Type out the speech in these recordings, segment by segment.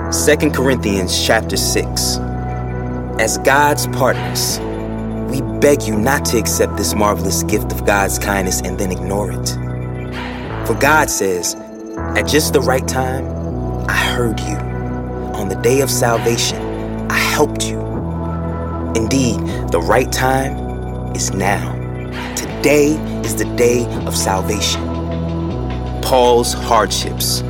2 Corinthians chapter 6. As God's partners, we beg you not to accept this marvelous gift of God's kindness and then ignore it. For God says, at just the right time, I heard you. On the day of salvation, I helped you. Indeed, the right time is now. Today is the day of salvation. Paul's hardships.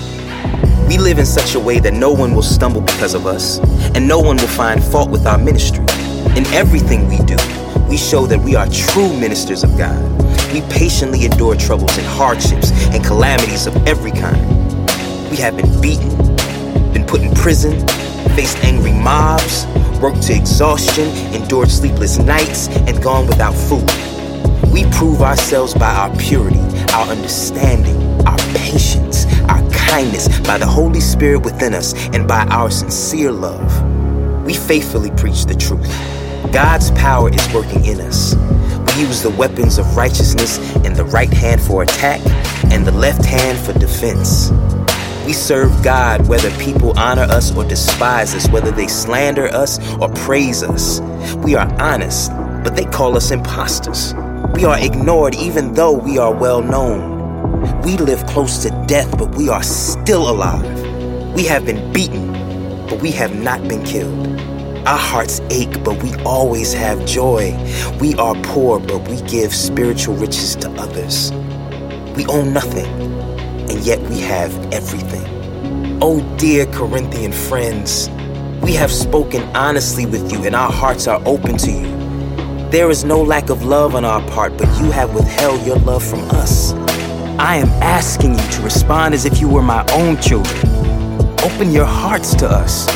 We live in such a way that no one will stumble because of us, and no one will find fault with our ministry. In everything we do, we show that we are true ministers of God. We patiently endure troubles and hardships and calamities of every kind. We have been beaten, been put in prison, faced angry mobs, worked to exhaustion, endured sleepless nights, and gone without food. We prove ourselves by our purity, our understanding, our patience, our kindness, by the Holy Spirit within us, and by our sincere love. We faithfully preach the truth. God's power is working in us. We use the weapons of righteousness in the right hand for attack and the left hand for defense. We serve God whether people honor us or despise us, whether they slander us or praise us. We are honest, but they call us imposters. We are ignored even though we are well known. We live close to death, but we are still alive. We have been beaten, but we have not been killed. Our hearts ache, but we always have joy. We are poor, but we give spiritual riches to others. We own nothing, and yet we have everything. Oh, dear Corinthian friends, we have spoken honestly with you, and our hearts are open to you. There is no lack of love on our part, but you have withheld your love from us. I am asking you to respond as if you were my own children. Open your hearts to us.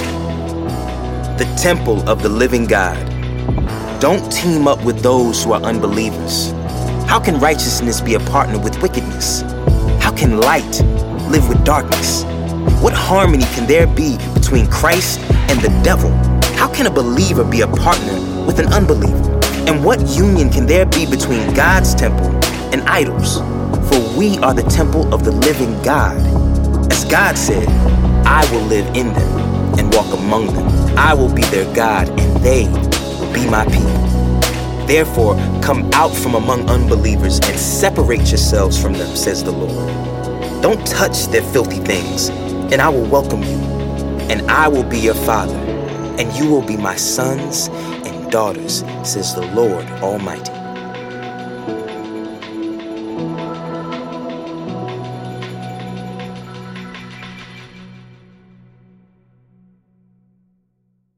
The temple of the living God. Don't team up with those who are unbelievers. How can righteousness be a partner with wickedness? How can light live with darkness? What harmony can there be between Christ and the devil? How can a believer be a partner with an unbeliever? And what union can there be between God's temple and idols? For we are the temple of the living God. As God said, I will live in them and walk among them. I will be their God, and they will be my people. Therefore, come out from among unbelievers and separate yourselves from them, says the Lord. Don't touch their filthy things, and I will welcome you, and I will be your father, and you will be my sons and daughters, says the Lord Almighty.